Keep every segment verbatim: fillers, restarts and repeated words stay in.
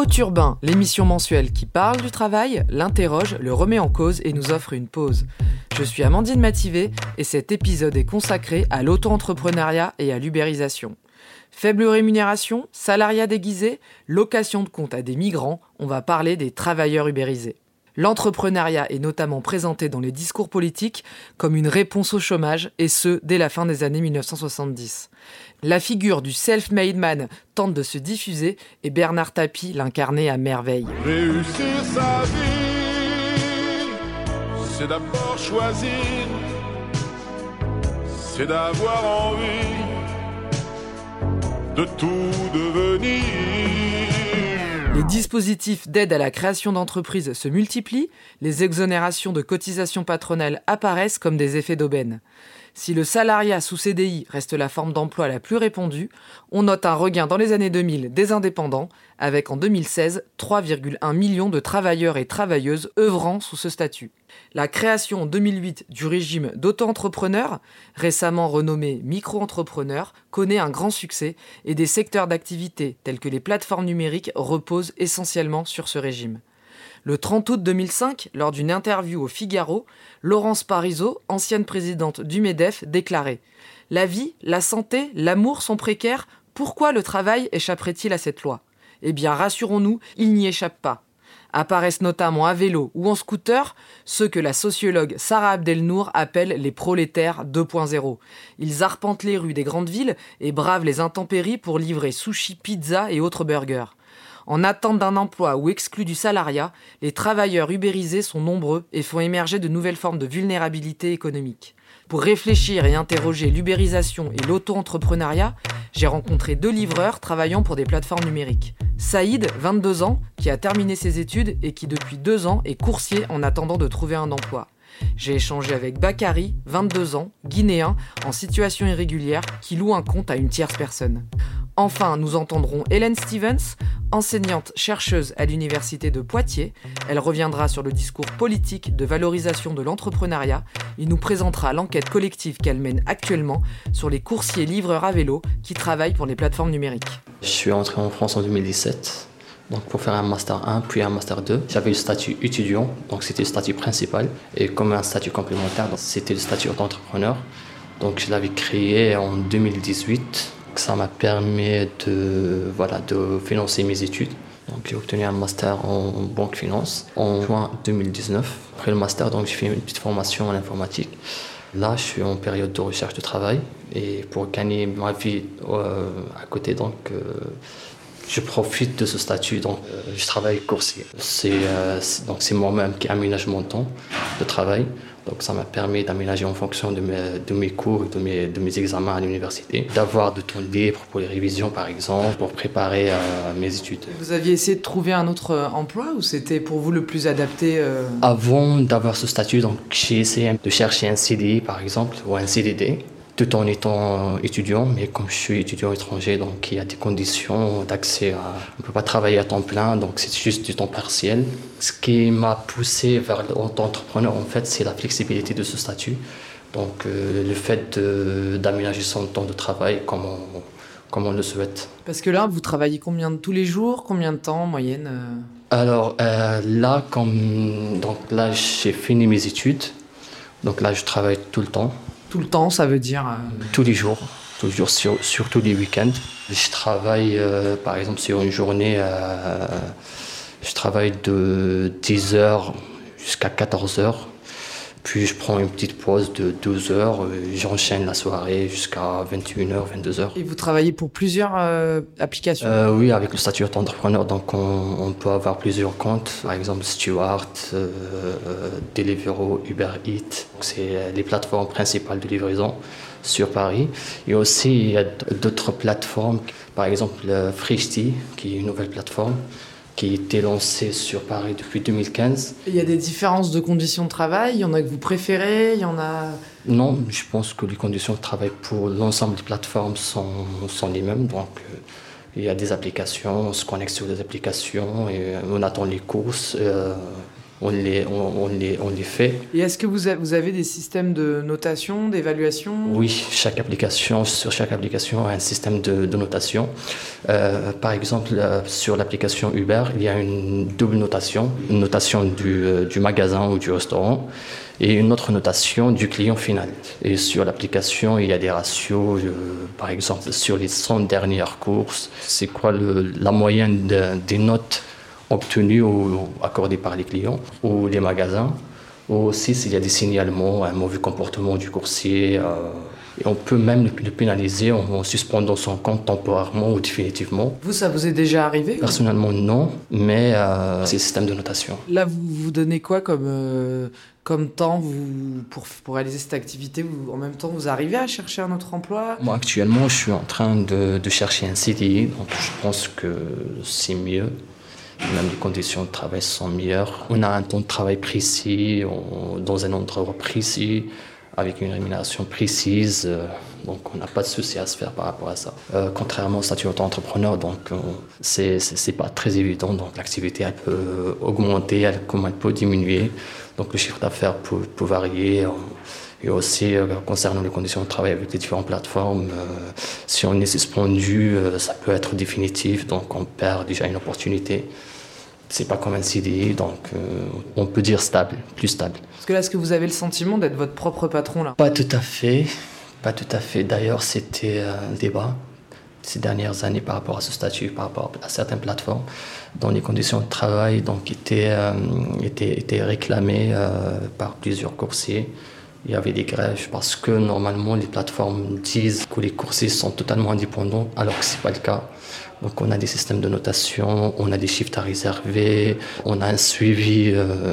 Haute Urbain, l'émission mensuelle qui parle du travail, l'interroge, le remet en cause et nous offre une pause. Je suis Amandine Mativet et cet épisode est consacré à l'auto-entrepreneuriat et à l'ubérisation. Faible rémunération, salariat déguisé, location de compte à des migrants, on va parler des travailleurs ubérisés. L'entrepreneuriat est notamment présenté dans les discours politiques comme une réponse au chômage, et ce, dès la fin des années dix-neuf cent soixante-dix. La figure du self-made man tente de se diffuser et Bernard Tapie l'incarnait à merveille. Réussir sa vie, c'est d'abord choisir, c'est d'avoir envie de tout devenir. Les dispositifs d'aide à la création d'entreprises se multiplient, les exonérations de cotisations patronales apparaissent comme des effets d'aubaine. Si le salariat sous C D I reste la forme d'emploi la plus répandue, on note un regain dans les années deux mille des indépendants, avec en deux mille seize trois virgule un millions de travailleurs et travailleuses œuvrant sous ce statut. La création en deux mille huit du régime d'auto-entrepreneur, récemment renommé micro-entrepreneur, connaît un grand succès et des secteurs d'activité tels que les plateformes numériques reposent essentiellement sur ce régime. Le trente août deux mille cinq, lors d'une interview au Figaro, Laurence Parisot, ancienne présidente du MEDEF, déclarait « La vie, la santé, l'amour sont précaires, pourquoi le travail échapperait-il à cette loi ? Eh bien, rassurons-nous, il n'y échappe pas. » Apparaissent notamment à vélo ou en scooter ceux que la sociologue Sarah Abdelnour appelle les prolétaires deux point zéro. Ils arpentent les rues des grandes villes et bravent les intempéries pour livrer sushi, pizza et autres burgers. En attente d'un emploi ou exclus du salariat, les travailleurs ubérisés sont nombreux et font émerger de nouvelles formes de vulnérabilité économique. Pour réfléchir et interroger l'ubérisation et l'auto-entrepreneuriat, j'ai rencontré deux livreurs travaillant pour des plateformes numériques. Saïd, vingt-deux ans, qui a terminé ses études et qui depuis deux ans est coursier en attendant de trouver un emploi. J'ai échangé avec Bakary, vingt-deux ans, guinéen, en situation irrégulière, qui loue un compte à une tierce personne. Enfin, nous entendrons Hélène Stevens, enseignante chercheuse à l'université de Poitiers. Elle reviendra sur le discours politique de valorisation de l'entrepreneuriat et nous présentera l'enquête collective qu'elle mène actuellement sur les coursiers livreurs à vélo qui travaillent pour les plateformes numériques. Je suis entré en France en deux mille dix-sept, donc pour faire un master un puis un master deux. J'avais le statut étudiant, donc c'était le statut principal, et comme un statut complémentaire, c'était le statut d'entrepreneur. Donc je l'avais créé en deux mille dix-huit. Ça m'a permis de, voilà, de financer mes études. Donc, j'ai obtenu un master en banque finance en juin deux mille dix-neuf. Après le master, donc, j'ai fait une petite formation en informatique. Là, je suis en période de recherche de travail. Et pour gagner ma vie euh, à côté, donc, euh, je profite de ce statut. Donc, euh, je travaille coursier. C'est, euh, c'est, donc, c'est moi-même qui aménage mon temps de travail. Donc ça m'a permis d'aménager en fonction de mes, de mes cours et de mes, de mes examens à l'université, d'avoir de temps libre pour les révisions par exemple, pour préparer euh, mes études. Vous aviez essayé de trouver un autre emploi ou c'était pour vous le plus adapté euh... Avant d'avoir ce statut, donc, j'ai essayé de chercher un C D I par exemple ou un C D D, tout en étant étudiant, mais comme je suis étudiant étranger, donc il y a des conditions d'accès à... On ne peut pas travailler à temps plein, donc c'est juste du temps partiel. Ce qui m'a poussé vers l'entrepreneur, en fait, c'est la flexibilité de ce statut. Donc euh, le fait de, d'aménager son temps de travail comme on, comme on le souhaite. Parce que là, vous travaillez combien de tous les jours, combien de temps en moyenne euh... Alors euh, là, comme, donc, là, j'ai fini mes études, donc là je travaille tout le temps. Tout le temps, ça veut dire euh... Tous les jours, tous les jours, sur, surtout les week-ends. Je travaille, euh, par exemple, sur une journée, euh, je travaille de dix heures jusqu'à quatorze heures. Puis je prends une petite pause de douze heures, j'enchaîne la soirée jusqu'à vingt et une heures, vingt-deux heures. Et vous travaillez pour plusieurs euh, applications euh, Oui, avec le statut d'entrepreneur, donc on, on peut avoir plusieurs comptes. Par exemple, Stewart, euh, Deliveroo, Uber Eats. C'est les plateformes principales de livraison sur Paris. Et aussi, il y a d'autres plateformes, par exemple Frishti, qui est une nouvelle plateforme, qui a été lancé sur Paris depuis deux mille quinze. Il y a des différences de conditions de travail? Il y en a que vous préférez? Il y en a... Non, je pense que les conditions de travail pour l'ensemble des plateformes sont, sont les mêmes. Donc, euh, il y a des applications, on se connecte sur des applications et on attend les courses. Euh, on les, on, on les, on les fait. Et est-ce que vous, a, vous avez des systèmes de notation, d'évaluation ? Oui, chaque application, sur chaque application a un système de, de notation. Euh, par exemple, euh, sur l'application Uber, il y a une double notation, une notation du, euh, du magasin ou du restaurant et une autre notation du client final. Et sur l'application, il y a des ratios, euh, par exemple, sur les cent dernières courses, c'est quoi le, la moyenne de, des notes obtenues ou accordées par les clients ou les magasins. Ou aussi s'il y a des signalements, un mauvais comportement du coursier. Euh, et on peut même le pénaliser en, en suspendant son compte temporairement ou définitivement. Vous, ça vous est déjà arrivé ? Personnellement, non, mais euh, c'est le système de notation. Là, vous vous donnez quoi comme, euh, comme temps vous, pour, pour réaliser cette activité vous, en même temps, vous arrivez à chercher un autre emploi ? Moi, actuellement, je suis en train de, de chercher un C D I, donc je pense que c'est mieux. Même les conditions de travail sont meilleures. On a un temps de travail précis, on, dans un endroit précis, avec une rémunération précise. Euh, donc on n'a pas de souci à se faire par rapport à ça. Euh, contrairement au statut d'auto-entrepreneur, donc euh, c'est, c'est, c'est pas très évident. Donc l'activité elle peut augmenter, elle, comme elle peut diminuer. Donc le chiffre d'affaires peut, peut varier. Euh, Et aussi, euh, concernant les conditions de travail avec les différentes plateformes, euh, si on est suspendu, euh, ça peut être définitif, donc on perd déjà une opportunité. C'est pas comme un C D I, donc euh, on peut dire stable, plus stable. Parce que là, est-ce que vous avez le sentiment d'être votre propre patron, là ? Pas tout à fait, pas tout à fait. D'ailleurs, c'était un débat ces dernières années par rapport à ce statut, par rapport à certaines plateformes, dont les conditions de travail donc, étaient, euh, étaient, étaient réclamées euh, par plusieurs coursiers. Il y avait des grèves parce que normalement les plateformes disent que les coursiers sont totalement indépendants alors que ce n'est pas le cas. Donc on a des systèmes de notation, on a des shifts à réserver, on a un suivi euh,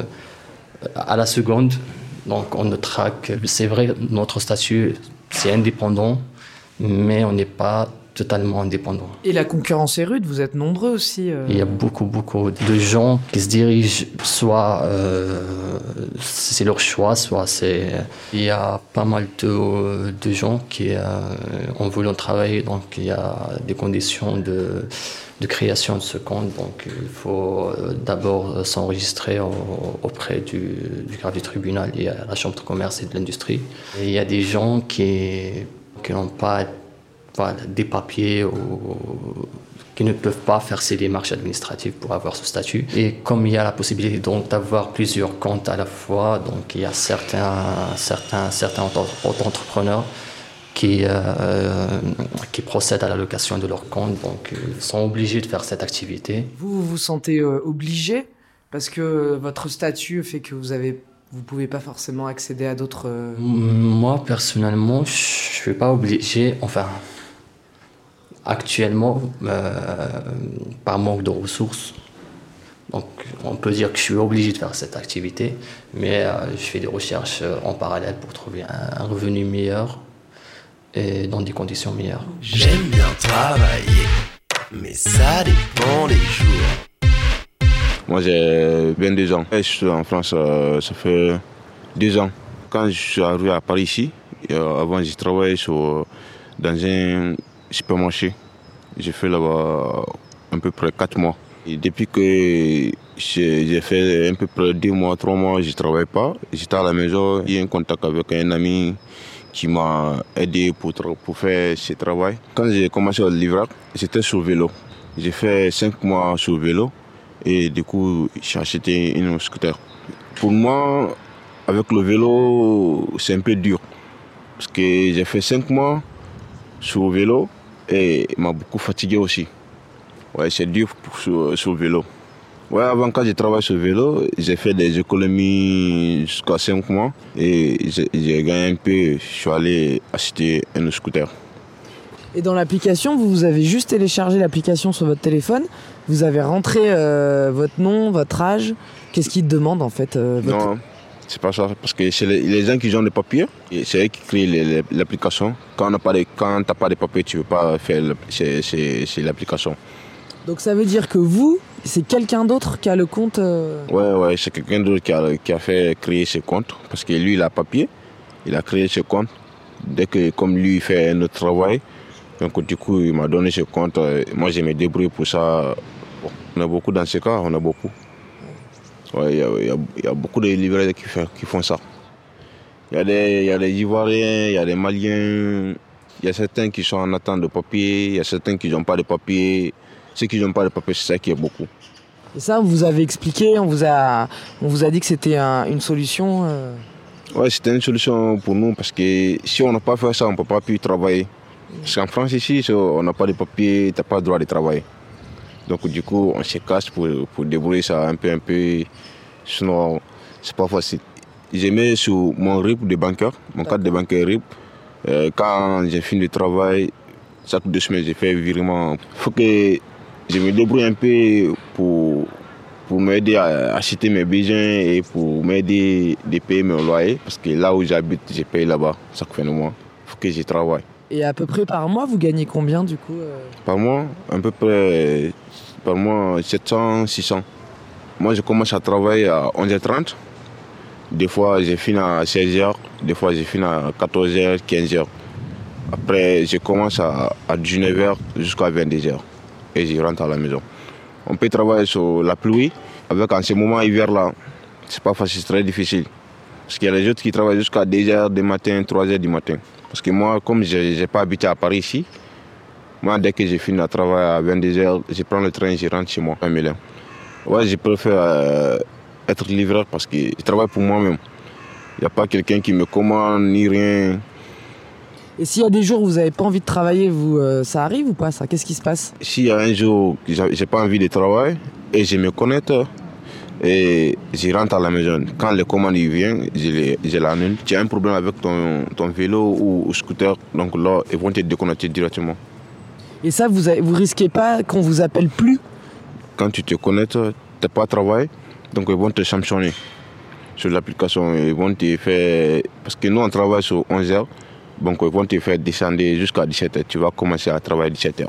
à la seconde. Donc on ne traque. C'est vrai, notre statut c'est indépendant, mais on n'est pas totalement indépendant. Et la concurrence est rude, vous êtes nombreux aussi. Euh... Il y a beaucoup, beaucoup de gens qui se dirigent, soit euh, c'est leur choix, soit c'est... Il y a pas mal de, de gens qui euh, ont voulu travailler, donc il y a des conditions de, de création de ce compte, donc il faut d'abord s'enregistrer au, auprès du, du greffe du tribunal et à la chambre de commerce et de l'industrie. Et il y a des gens qui, qui n'ont pas Voilà, des papiers ou, qui ne peuvent pas faire ces démarches administratives pour avoir ce statut. Et comme il y a la possibilité donc d'avoir plusieurs comptes à la fois, donc il y a certains, certains, certains auto-entrepreneurs qui, euh, qui procèdent à l'allocation de leur compte, donc ils sont obligés de faire cette activité. Vous, vous vous sentez euh, obligé parce que votre statut fait que vous avez vous ne pouvez pas forcément accéder à d'autres... Euh... Moi, personnellement, je ne suis pas obligé, enfin... Actuellement, euh, par manque de ressources, donc on peut dire que je suis obligé de faire cette activité, mais euh, je fais des recherches en parallèle pour trouver un, un revenu meilleur et dans des conditions meilleures. J'aime bien travailler, mais ça dépend des jours. Moi j'ai vingt-deux ans, je suis en France, euh, ça fait deux ans. Quand je suis arrivé à Paris ici, euh, avant j'ai travaillé sur, dans un supermarché. J'ai fait là-bas à peu près quatre mois. Et depuis que j'ai, j'ai fait à peu près deux mois, trois mois, je ne travaille pas. J'étais à la maison, j'ai eu un contact avec un ami qui m'a aidé pour, pour faire ce travail. Quand j'ai commencé à livrer, j'étais sur vélo. J'ai fait cinq mois sur vélo et du coup, j'ai acheté une scooter. Pour moi, avec le vélo, c'est un peu dur. Parce que j'ai fait cinq mois sur vélo. Et il m'a beaucoup fatigué aussi. Ouais, c'est dur pour, sur, sur vélo. Ouais, avant, quand je travaillais sur vélo, j'ai fait des économies jusqu'à cinq mois. Et j'ai, j'ai gagné un peu. Je suis allé acheter un scooter. Et dans l'application, vous avez juste téléchargé l'application sur votre téléphone. Vous avez rentré euh, votre nom, votre âge. Qu'est-ce qu'ils te demandent en fait euh, votre... Non. C'est pas ça, parce que c'est les, les gens qui ont des papiers, et c'est eux qui créent les, les, l'application. Quand tu n'as pas de papiers, tu ne peux pas faire le, c'est, c'est, c'est l'application. Donc ça veut dire que vous, c'est quelqu'un d'autre qui a le compte euh... Ouais, ouais, c'est quelqu'un d'autre qui a, qui a fait créer ce compte, parce que lui, il a papier, il a créé ce compte. Dès que, comme lui, il fait un autre travail, donc du coup, il m'a donné ce compte. Moi, je me débrouille pour ça. Bon, on a beaucoup dans ce cas, on a beaucoup. Ouais, il y a, y a- y a beaucoup de livreurs qui, fait- qui font ça. Il y a des, y a des Ivoiriens, il y a des Maliens, il y a certains qui sont en attente de papier, il y a certains qui n'ont pas de papier. Ceux qui n'ont pas de papier, c'est ça qui est beaucoup. Et ça, on vous avait expliqué, on vous a, on vous a dit que c'était un- une solution euh... Ouais, c'était une solution pour nous parce que si on n'a pas fait ça, on ne peut pas plus travailler. Parce qu'en France, ici, si on n'a pas de papier, tu n'as pas le droit de travailler. Donc, du coup, on se casse pour, pour débrouiller ça un peu, un peu. Sinon, c'est pas facile. J'ai mis sur mon R I P de banqueur, mon carte de banqueur R I P. Euh, quand j'ai fini le travail, chaque deux semaines, j'ai fait virement. Il faut que je me débrouille un peu pour, pour m'aider à acheter mes besoins et pour m'aider à payer mes loyers. Parce que là où j'habite, j'ai payé là-bas chaque fin de mois. Il faut que je travaille. Et à peu près par mois, vous gagnez combien du coup euh... Par mois, à peu près, par mois, sept cents, six cents. Moi, je commence à travailler à onze heures trente. Des fois, je finis à seize heures. Des fois, je finis à quatorze heures, quinze heures. Après, je commence à, à dix-neuf heures jusqu'à vingt-deux heures. Et je rentre à la maison. On peut travailler sur la pluie. Avec en ce moment, hiver là, c'est pas facile, c'est très difficile. Parce qu'il y a les autres qui travaillent jusqu'à deux heures du matin, trois heures du matin. Parce que moi, comme je n'ai pas habité à Paris ici, moi, dès que j'ai fini à travailler à vingt-deux heures, je prends le train et je rentre chez moi à Milan. Ouais, je préfère euh, être livreur parce que je travaille pour moi-même. Il n'y a pas quelqu'un qui me commande ni rien. Et s'il y a des jours où vous n'avez pas envie de travailler, vous, euh, ça arrive ou pas ça? Qu'est-ce qui se passe? S'il y a un jour que je n'ai pas envie de travailler et je me connecte et je rentre à la maison, quand les commandes viennent, je, les, je l'annule. Tu as un problème avec ton, ton vélo ou, ou scooter, donc là, ils vont te déconnecter directement. Et ça, vous ne vous risquez pas qu'on vous appelle plus? Quand tu te connectes, tu n'as pas travaillé, donc ils vont te sanctionner sur l'application. Ils vont te faire... Parce que nous, on travaille sur onze heures, donc ils vont te faire descendre jusqu'à dix-sept heures. Tu vas commencer à travailler à dix-sept heures.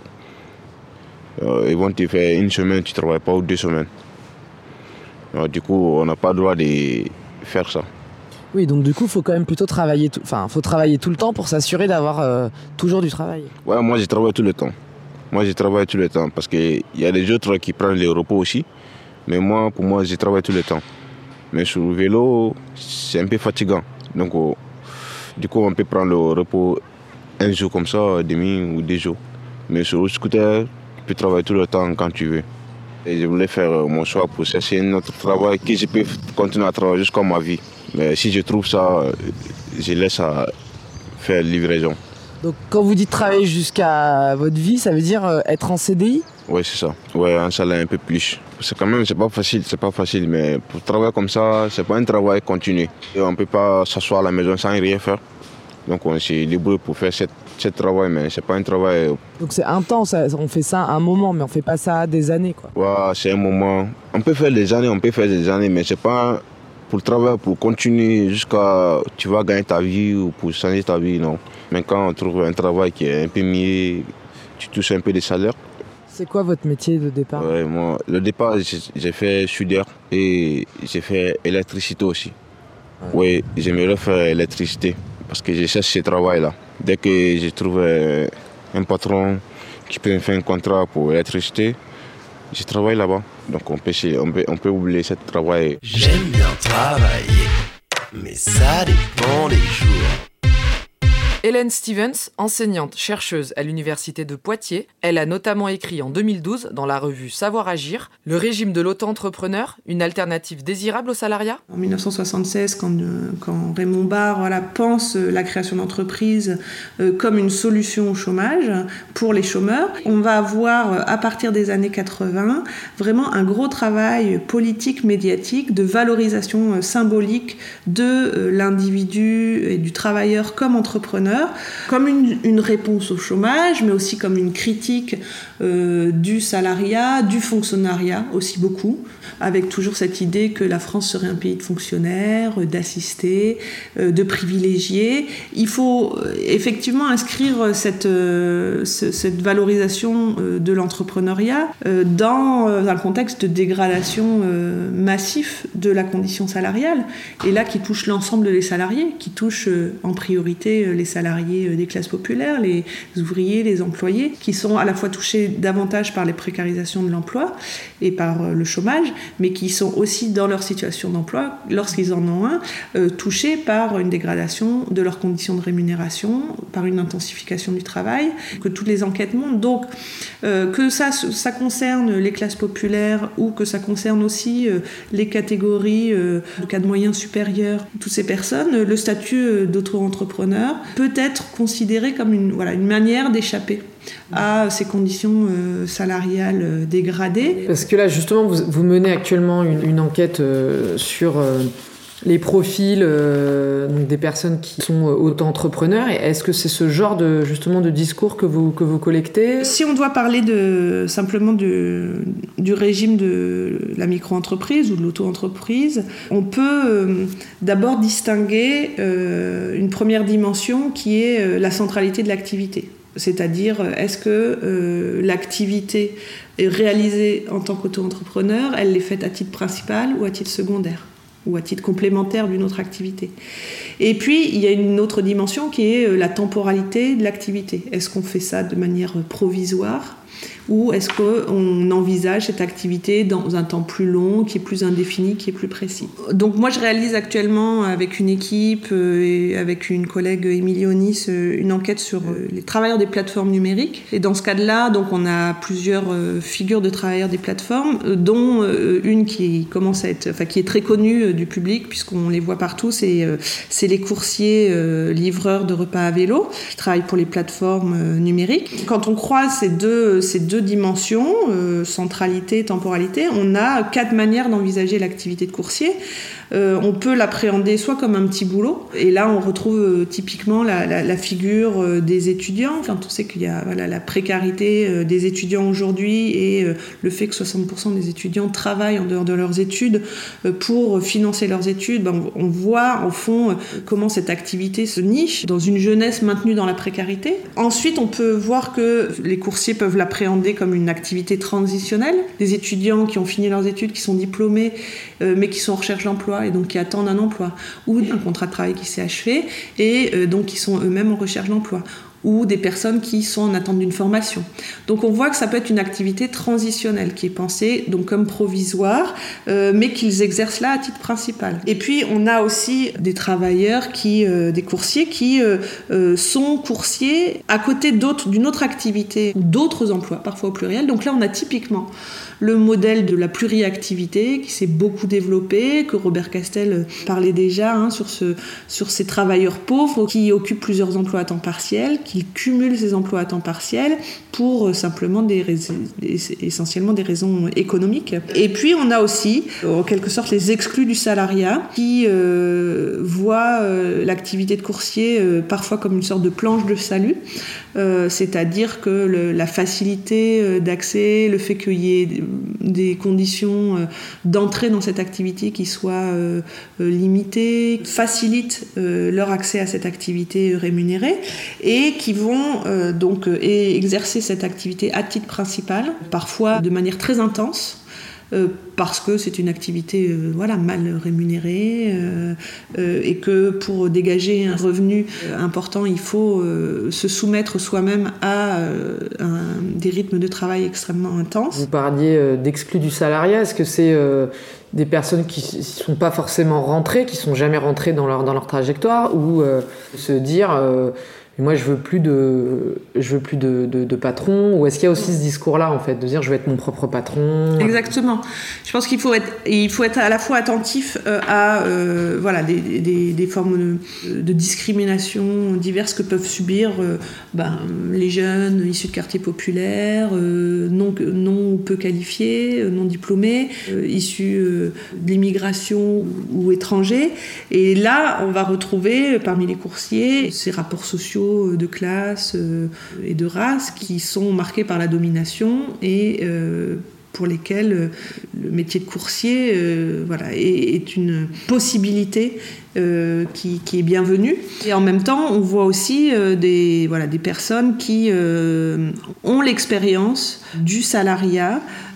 Euh, ils vont te faire une semaine, tu ne travailles pas, ou deux semaines. Alors, du coup, on n'a pas le droit de faire ça. Oui, donc du coup, il faut quand même plutôt travailler, tout... enfin, faut travailler tout le temps pour s'assurer d'avoir euh, toujours du travail. Ouais, moi, je travaille tout le temps. Moi, je travaille tout le temps parce qu'il y a des autres qui prennent les repos aussi. Mais moi, pour moi, je travaille tout le temps. Mais sur le vélo, c'est un peu fatigant. Donc, oh, du coup, on peut prendre le repos un jour comme ça, demi ou deux jours. Mais sur le scooter, tu peux travailler tout le temps quand tu veux. Et je voulais faire mon choix pour chercher un autre travail que je peux continuer à travailler jusqu'à ma vie. Mais si je trouve ça, je laisse à faire livraison. Donc quand vous dites travailler jusqu'à votre vie, ça veut dire euh, être en C D I? Oui, c'est ça. Ouais, un salaire un peu plus. C'est quand même, c'est pas facile, c'est pas facile, mais pour travailler comme ça, c'est pas un travail continu. Et on peut pas s'asseoir à la maison sans rien faire. Donc on s'est débrouillé pour faire ce, ce travail, mais c'est pas un travail. Donc c'est intense, on fait ça un moment, mais on fait pas ça des années, quoi. Ouais, c'est un moment. On peut faire des années, on peut faire des années, mais c'est pas pour travailler, pour continuer jusqu'à tu vas gagner ta vie ou pour changer ta vie, non. Mais quand on trouve un travail qui est un peu mieux, tu touches un peu de salaire. C'est quoi votre métier de départ? Ouais, moi, le départ, j'ai fait soudeur et j'ai fait électricité aussi. Ouais. Oui, j'aimerais faire électricité parce que je cherche ce travail-là. Dès que je trouve un patron qui peut me faire un contrat pour l'électricité, je travaille là-bas. Donc on peut, on peut, on peut oublier ce travail. J'aime bien travailler, mais ça dépend des jours. Hélène Stevens, enseignante chercheuse à l'université de Poitiers, elle a notamment écrit en deux mille douze dans la revue Savoir Agir, le régime de l'auto-entrepreneur, une alternative désirable au salariat. En dix-neuf cent soixante-seize, quand, quand Raymond Barre voilà, pense la création d'entreprises euh, comme une solution au chômage pour les chômeurs, on va avoir à partir des années quatre-vingts vraiment un gros travail politique, médiatique, de valorisation symbolique de euh, l'individu et du travailleur comme entrepreneur, comme une, une réponse au chômage, mais aussi comme une critique euh, du salariat, du fonctionnariat aussi beaucoup, avec toujours cette idée que la France serait un pays de fonctionnaires, d'assistés, euh, de privilégiés. Il faut euh, effectivement inscrire cette, euh, ce, cette valorisation euh, de l'entrepreneuriat euh, dans euh, un contexte de dégradation euh, massif de la condition salariale, et là qui touche l'ensemble des salariés, qui touche euh, en priorité euh, les salariés salariés des classes populaires, les ouvriers, les employés, qui sont à la fois touchés davantage par les précarisations de l'emploi et par le chômage, mais qui sont aussi dans leur situation d'emploi, lorsqu'ils en ont un, euh, touchés par une dégradation de leurs conditions de rémunération, par une intensification du travail, que toutes les enquêtes montrent. Donc, euh, que ça, ça concerne les classes populaires ou que ça concerne aussi euh, les catégories euh, de cas de moyens supérieurs, toutes ces personnes, le statut d'auto-entrepreneur peut être considéré comme une, voilà, une manière d'échapper à ces conditions euh, salariales euh, dégradées. Parce que là, justement, vous, vous menez actuellement une, une enquête euh, sur euh, les profils euh, donc des personnes qui sont auto-entrepreneurs. Et est-ce que c'est ce genre de, justement, de discours que vous, que vous collectez ? Si on doit parler de, simplement de, du régime de la micro-entreprise ou de l'auto-entreprise, on peut euh, d'abord distinguer euh, une première dimension qui est euh, la centralité de l'activité. C'est-à-dire, est-ce que euh, l'activité est réalisée en tant qu'auto-entrepreneur, elle est faite à titre principal ou à titre secondaire, ou à titre complémentaire d'une autre activité. Et puis, il y a une autre dimension qui est la temporalité de l'activité. Est-ce qu'on fait ça de manière provisoire ? Ou est-ce qu'on envisage cette activité dans un temps plus long, qui est plus indéfini, qui est plus précis ? Donc moi, je réalise actuellement avec une équipe et avec une collègue, Émilie Onis, une enquête sur les travailleurs des plateformes numériques. Et dans ce cadre-là, donc, on a plusieurs figures de travailleurs des plateformes, dont une qui commence à être, enfin, qui est très connue du public, puisqu'on les voit partout, c'est, c'est les coursiers livreurs de repas à vélo, qui travaillent pour les plateformes numériques. Quand on croise ces deux, ces deux dimensions, euh, centralité et temporalité, on a quatre manières d'envisager l'activité de coursier. Euh, on peut l'appréhender soit comme un petit boulot, et là on retrouve euh, typiquement la, la, la figure euh, des étudiants, quand on sait qu'il y a voilà, la précarité euh, des étudiants aujourd'hui et euh, le fait que soixante pour cent des étudiants travaillent en dehors de leurs études euh, pour financer leurs études, ben, on, on voit en fond euh, comment cette activité se niche dans une jeunesse maintenue dans la précarité. Ensuite, on peut voir que les coursiers peuvent l'appréhender comme une activité transitionnelle, des étudiants qui ont fini leurs études, qui sont diplômés, euh, mais qui sont en recherche d'emploi et donc qui attendent un emploi, ou un contrat de travail qui s'est achevé et euh, donc qui sont eux-mêmes en recherche d'emploi, ou des personnes qui sont en attente d'une formation. Donc on voit que ça peut être une activité transitionnelle qui est pensée donc comme provisoire, euh, mais qu'ils exercent là à titre principal. Et puis on a aussi des travailleurs, qui, euh, des coursiers qui euh, euh, sont coursiers à côté d'autres, d'une autre activité ou d'autres emplois, parfois au pluriel. Donc là on a typiquement le modèle de la pluriactivité qui s'est beaucoup développé, que Robert Castel parlait déjà hein, sur, ce, sur ces travailleurs pauvres qui occupent plusieurs emplois à temps partiel, qui cumulent ces emplois à temps partiel pour simplement des raisons, essentiellement des raisons économiques. Et puis on a aussi, en quelque sorte, les exclus du salariat qui euh, voient euh, l'activité de coursier euh, parfois comme une sorte de planche de salut, euh, c'est-à-dire que le, la facilité d'accès, le fait qu'il y ait des conditions d'entrée dans cette activité qui soient euh, limitées, facilitent euh, leur accès à cette activité rémunérée et qui vont euh, donc euh, exercer cette activité à titre principal, parfois de manière très intense, Euh, parce que c'est une activité euh, voilà, mal rémunérée euh, euh, et que pour dégager un revenu euh, important, il faut euh, se soumettre soi-même à euh, un, des rythmes de travail extrêmement intenses. Vous parliez euh, d'exclus du salariat. Est-ce que c'est euh, des personnes qui ne sont pas forcément rentrées, qui ne sont jamais rentrées dans leur, dans leur trajectoire, ou euh, se dire euh, moi je veux plus de je veux plus de, de, de patron, ou est-ce qu'il y a aussi ce discours-là en fait de dire je veux être mon propre patron? Exactement. Je pense qu'il faut être il faut être à la fois attentif euh, à euh, voilà des, des, des formes de, de discrimination diverses que peuvent subir euh, ben, les jeunes issus de quartiers populaires, euh, non non peu qualifiés, euh, non diplômés, euh, issus euh, de l'immigration ou, ou étrangers. Et là, on va retrouver parmi les coursiers ces rapports sociaux de classe euh, et de race qui sont marqués par la domination et euh, pour lesquels euh, le métier de coursier euh, voilà, est, est une possibilité euh, qui, qui est bienvenue. Et en même temps, on voit aussi euh, des, voilà, des personnes qui euh, ont l'expérience du salariat,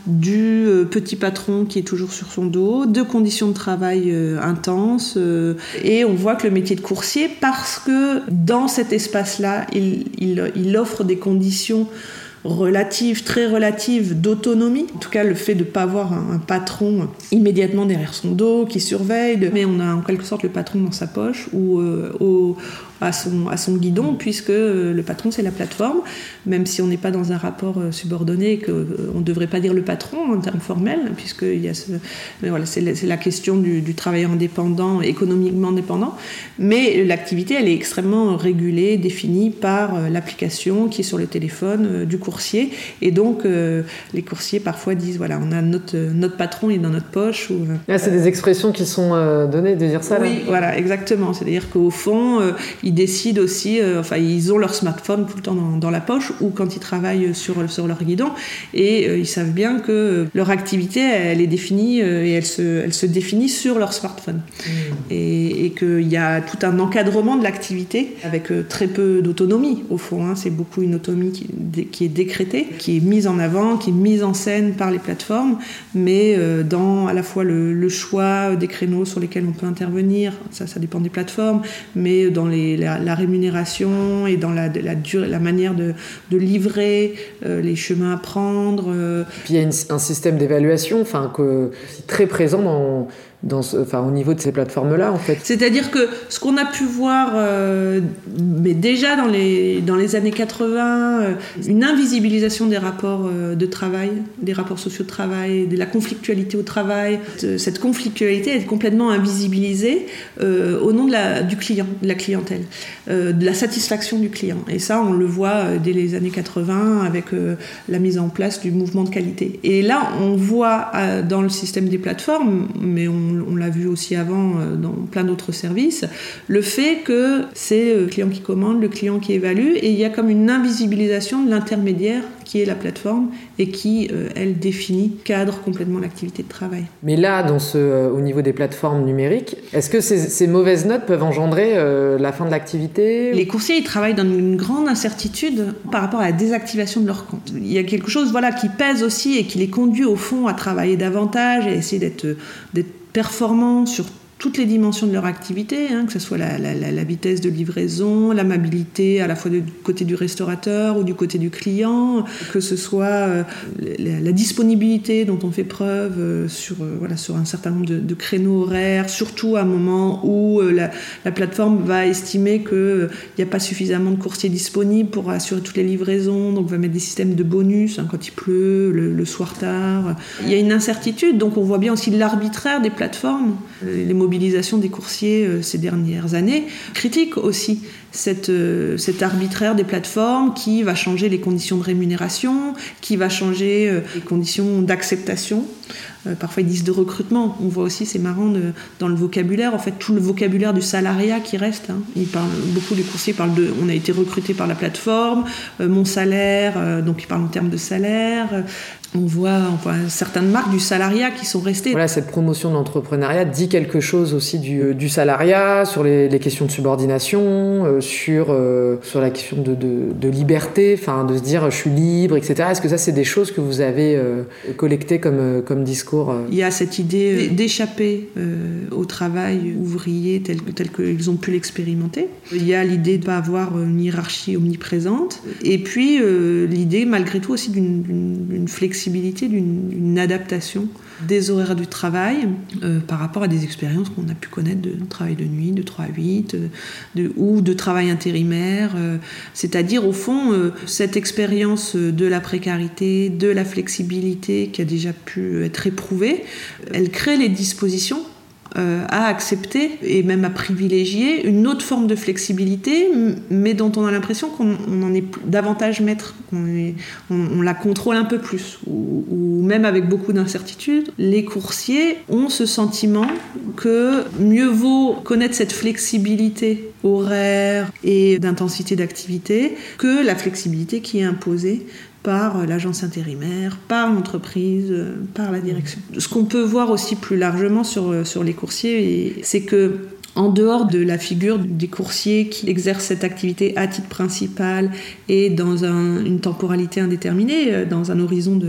du euh, petit patron qui est toujours sur son dos, de conditions de travail euh, intenses. Euh, et on voit que le métier de coursier, parce que dans cet espace-là, il, il, il offre des conditions relative, très relative d'autonomie. En tout cas, le fait de ne pas avoir un, un patron immédiatement derrière son dos qui surveille, de... mais on a en quelque sorte le patron dans sa poche ou euh, au, à, son, à son guidon, puisque euh, le patron, c'est la plateforme, même si on n'est pas dans un rapport euh, subordonné et qu'on euh, ne devrait pas dire le patron en termes formels, puisqu'il y a ce... mais voilà, c'est, la, c'est la question du, du travailleur indépendant, économiquement dépendant, mais l'activité, elle est extrêmement régulée, définie par euh, l'application qui est sur le téléphone euh, du coursier, et donc euh, les coursiers parfois disent voilà, on a notre, notre patron, il est dans notre poche. Ou, euh, Là, c'est des expressions qui sont euh, données de dire ça. Oui, là. voilà, exactement. C'est-à-dire qu'au fond, euh, ils décident aussi, euh, enfin, ils ont leur smartphone tout le temps dans, dans la poche ou quand ils travaillent sur, sur leur guidon, et euh, ils savent bien que leur activité, elle est définie euh, et elle se, elle se définit sur leur smartphone. Mmh. Et, et qu'il y a tout un encadrement de l'activité avec euh, très peu d'autonomie, au fond. Hein. C'est beaucoup une autonomie qui, qui est décrétée, qui est mise en avant, qui est mise en scène par les plateformes, mais euh, dans à la fois le, le choix des créneaux sur lesquels on peut intervenir, ça, ça dépend des plateformes, mais dans les, la, la rémunération et dans la, la, la manière de, de livrer, euh, les chemins à prendre. Euh. Puis il y a une, un système d'évaluation enfin, que, très présent dans... Dans ce, enfin, au niveau de ces plateformes-là, en fait. C'est-à-dire que ce qu'on a pu voir, euh, mais déjà dans les, dans les années quatre-vingts, euh, une invisibilisation des rapports euh, de travail, des rapports sociaux de travail, de la conflictualité au travail. Cette conflictualité est complètement invisibilisée euh, au nom de la, du client, de la clientèle, euh, de la satisfaction du client. Et ça, on le voit euh, dès les années quatre-vingts avec euh, la mise en place du mouvement de qualité. Et là, on voit euh, dans le système des plateformes, mais on on l'a vu aussi avant dans plein d'autres services, le fait que c'est le client qui commande, le client qui évalue, et il y a comme une invisibilisation de l'intermédiaire qui est la plateforme et qui, euh, elle, définit, cadre complètement l'activité de travail. Mais là, dans ce, euh, au niveau des plateformes numériques, est-ce que ces, ces mauvaises notes peuvent engendrer euh, la fin de l'activité ? Les coursiers, ils travaillent dans une grande incertitude par rapport à la désactivation de leur compte. Il y a quelque chose voilà, qui pèse aussi et qui les conduit au fond à travailler davantage et à essayer d'être, d'être performants sur toutes les dimensions de leur activité, hein, que ce soit la, la, la vitesse de livraison, l'amabilité à la fois du côté du restaurateur ou du côté du client, que ce soit euh, la, la disponibilité dont on fait preuve euh, sur, euh, voilà, sur un certain nombre de, de créneaux horaires, surtout à un moment où euh, la, la plateforme va estimer qu'il euh, n'y a pas suffisamment de coursiers disponibles pour assurer toutes les livraisons, donc va mettre des systèmes de bonus hein, quand il pleut, le, le soir tard. Il y a une incertitude, donc on voit bien aussi l'arbitraire des plateformes, les mobilisation des coursiers euh, ces dernières années, critique aussi cette, euh, cet arbitraire des plateformes qui va changer les conditions de rémunération, qui va changer euh, les conditions d'acceptation. Euh, parfois ils disent de recrutement. On voit aussi, c'est marrant, de, dans le vocabulaire, en fait tout le vocabulaire du salariat qui reste. Hein. Ils parlent, beaucoup les coursiers parlent de « on a été recruté par la plateforme euh, », mon salaire, euh, donc ils parlent en termes de salaire. Euh, On voit, on voit certaines marques du salariat qui sont restées. Voilà, cette promotion de l'entrepreneuriat dit quelque chose aussi du, du salariat, sur les, les questions de subordination, euh, sur, euh, sur la question de, de, de liberté, enfin de se dire je suis libre, et cetera. Est-ce que ça, c'est des choses que vous avez euh, collectées comme, comme discours euh... Il y a cette idée d'échapper euh, au travail ouvrier tel, tel qu'ils ont pu l'expérimenter. Il y a l'idée de ne pas avoir une hiérarchie omniprésente. Et puis euh, l'idée, malgré tout, aussi d'une, d'une, d'une flexibilité D'une, d'une adaptation des horaires du travail euh, par rapport à des expériences qu'on a pu connaître de travail de nuit, de trois à huit, euh, de, ou de travail intérimaire. Euh, c'est-à-dire, au fond, euh, cette expérience de la précarité, de la flexibilité qui a déjà pu être éprouvée, elle crée les dispositions Euh, à accepter et même à privilégier une autre forme de flexibilité, mais dont on a l'impression qu'on on en est davantage maître, qu'on est, on, on la contrôle un peu plus, ou, ou même avec beaucoup d'incertitudes. Les coursiers ont ce sentiment que mieux vaut connaître cette flexibilité horaire et d'intensité d'activité que la flexibilité qui est imposée par l'agence intérimaire, par l'entreprise, par la direction. Ce qu'on peut voir aussi plus largement sur, sur les coursiers, c'est que en dehors de la figure des coursiers qui exercent cette activité à titre principal et dans un, une temporalité indéterminée, dans un horizon de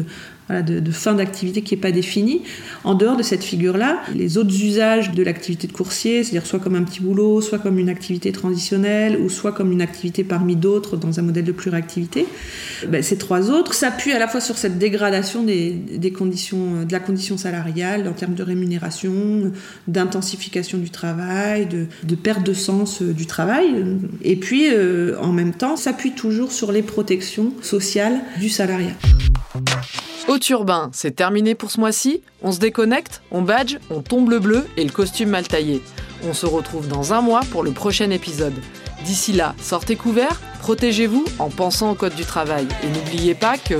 voilà, de, de fin d'activité qui n'est pas définie. En dehors de cette figure-là, les autres usages de l'activité de coursier, c'est-à-dire soit comme un petit boulot, soit comme une activité transitionnelle, ou soit comme une activité parmi d'autres dans un modèle de pluriactivité, ben, ces trois autres s'appuient à la fois sur cette dégradation des, des conditions, de la condition salariale en termes de rémunération, d'intensification du travail, de, de perte de sens du travail, et puis euh, en même temps s'appuient toujours sur les protections sociales du salariat. Haute Urbain, c'est terminé pour ce mois-ci. On se déconnecte, on badge, on tombe le bleu et le costume mal taillé. On se retrouve dans un mois pour le prochain épisode. D'ici là, sortez couverts, protégez-vous en pensant au code du travail. Et n'oubliez pas que...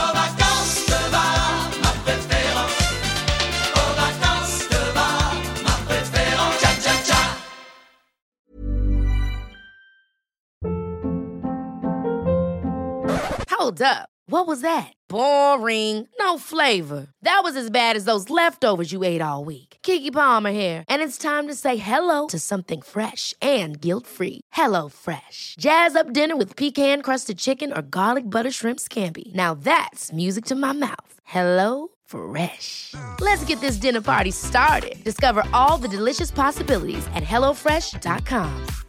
Hold up. What was that? Boring. No flavor. That was as bad as those leftovers you ate all week. Keke Palmer here, and it's time to say hello to something fresh and guilt-free. Hello Fresh. Jazz up dinner with pecan-crusted chicken or garlic butter shrimp scampi. Now that's music to my mouth. Hello Fresh. Let's get this dinner party started. Discover all the delicious possibilities at hello fresh dot com.